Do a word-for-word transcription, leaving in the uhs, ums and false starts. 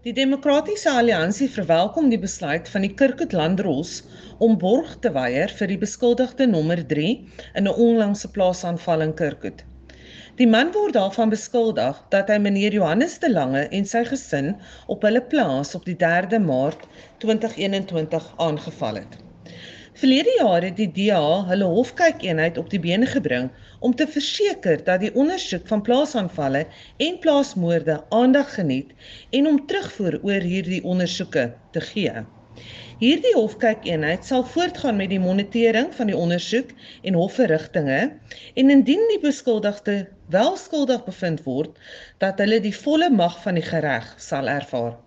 Die Demokratiese Alliansie verwelkom die besluit van die Kirkut Landdros om borg te weier vir die beskuldigde nommer drie in 'n onlangse plaasaanval in Kirkut. Die man word daarvan beskuldig dat hy meneer Johannes de Lange en sy gesin op hulle plaas op die derde Maart twintig eenentwintig aangeval het. Verlede jaar het die D A hulle hofkykeenheid op die bene gebring om te verseker dat die ondersoek van plaasaanvalle en plaasmoorde aandag geniet en om terugvoer oor hierdie ondersoeke te gee. Hierdie hofkykeenheid sal voortgaan met die monitering van die ondersoek en hofverrigtinge en indien die beskuldigde wel skuldig bevind word, dat hulle die volle mag van die gereg sal ervaar.